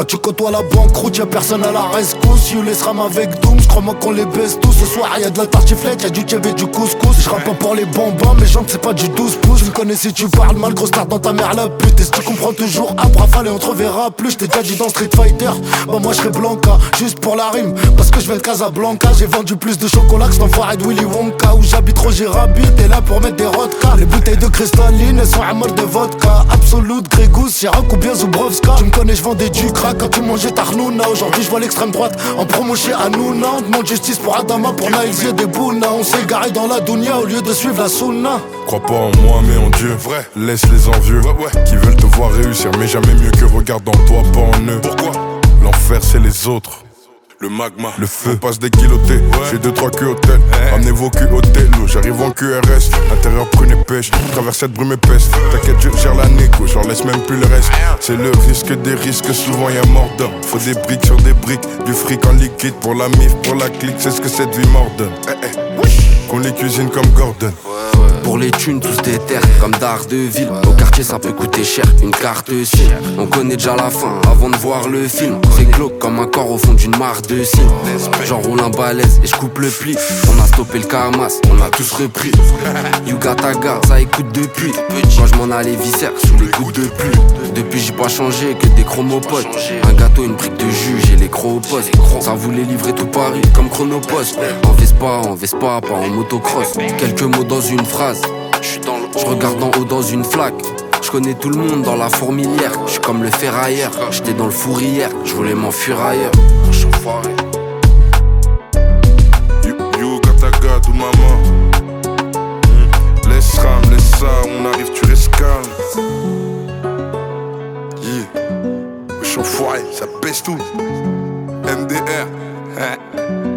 tu côtoies la banqueroute, y'a personne à la rescousse. You laisse ram avec Doom, j'crois-moi qu'on les baisse tous. Ce soir y'a de la tartiflette, y'a du tchève et du couscous. J'rappe pas pour les bonbons, mes jambes c'est pas du 12 pouces. Tu me connais si tu parles mal, grosse star dans ta mère la pute. Et si tu comprends toujours, après rafale et on te reverra plus. J't'ai déjà dit dans Street Fighter, bah moi j'serai Blanca, juste pour la rime, parce que je viens de Casablanca. J'ai vendu plus de chocolat que cet enfoiré de Willy Wonka. Où j'habite Roger Rabbit, t'es là pour mettre des rodka. Les bouteilles de cristalline, elles sont à mort de vodka. Absolute, Grégousse, Chirac ou bien Zubrovska. Tu me connais, j'vendais du crack quand tu mangeais ta Hnouna. Aujourd'hui j'vois l'extrême droite en promo chez Hanouna. On demande justice pour Adama, pour Naïs, des Bouna. On s'est garé dans la Dounia au lieu de suivre la Sunna. Crois pas en moi mais en Dieu. Vrai. Laisse les envieux qui veulent te voir réussir, mais jamais mieux que regarde en toi, pas en eux. Pourquoi? L'enfer c'est les autres. Le magma, le feu, on passe des kilotés. J'ai 2-3 culs hôtel, ramenez vos culs au télo. J'arrive en QRS, intérieur prenez pêche. Traverse cette brume épaisse, t'inquiète je gère la négo, j'en laisse même plus le reste. C'est le risque des risques, souvent y'a mort d'homme. Faut des briques sur des briques, du fric en liquide. Pour la mif, pour la clique, c'est ce que cette vie m'ordonne. Qu'on les cuisine comme Gordon. Pour les thunes, tous des terres, comme Daredevil. Au quartier, ça peut coûter cher, une carte SIM. On connaît déjà la fin, avant de voir le film. C'est glauque comme un corps au fond d'une mare de cime. J'en roule un balèze et je coupe le pli. On a stoppé le Kamas, on a tous repris. Yugataga, ça écoute depuis. Quand je m'en allais viscère, sous les gouttes de pluie. Depuis j'ai pas changé, que des chromopodes. Un gâteau, une brique de jus, j'ai les crocs au poste. Ça voulait livrer tout Paris, comme Chronopost. En Vespa, pas en motocross. Quelques mots dans une phrase. Je regarde en haut dans une flaque. Je connais tout le monde dans la fourmilière. Je suis comme le ferrailleur. J'étais dans le four hier, je voulais m'enfuir ailleurs. You Gataga, d'où maman. Laisse ram, laisse ça, on arrive, tu restes calme. Yeah. Wesh enfoiré, ça pèse tout. MDR.